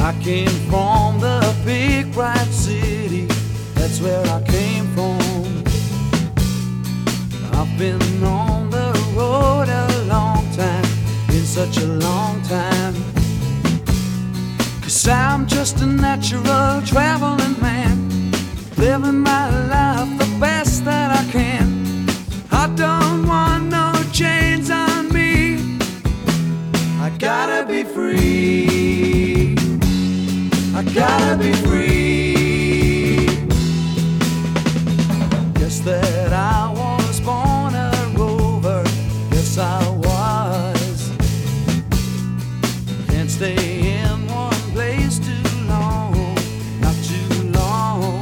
I came from the big bright city, that's where I came from. I've been on the road a long time, been such a long time. 'Cause I'm just a natural traveling man, living my life the best that I can. I don't want no chains on me, I gotta be free, I gotta be free. Guess that I was born a rover, yes I was. Can't stay in one place too long, not too long.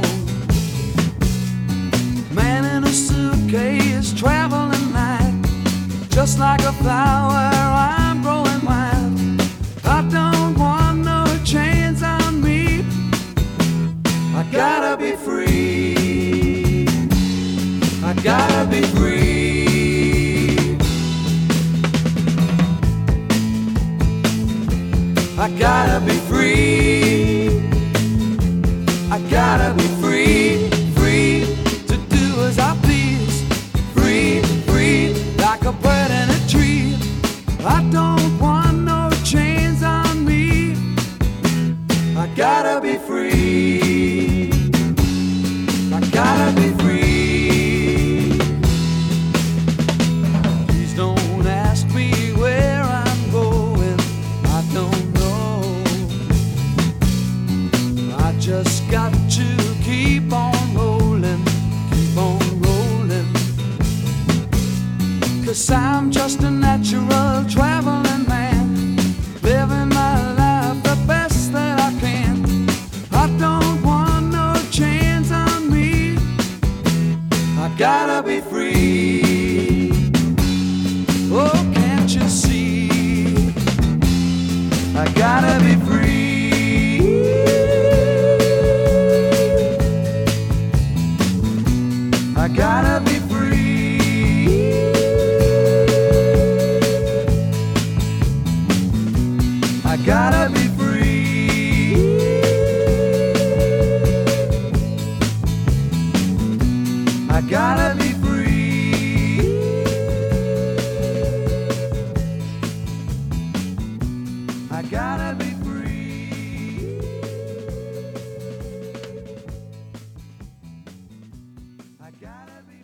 Man in a suitcase, traveling night, just like a flower I'm growing wild. I don't want no chains on me, I gotta be free, I gotta be free, I gotta be free, I gotta be free, free to do as I please, free, free like a bird in a tree. I don't want no chains on me, I gotta be free, I gotta be free. Please don't ask me where I'm going, I don't know. I just got to keep on rolling, keep on rolling. 'Cause I'm just a natural traveling man, living my life the best that I can. I don't want no chains on me, I gotta be free. Oh, can't you see? I gotta be free, I gotta be free, I gotta be free, I gotta be free, I gotta be free, I gotta be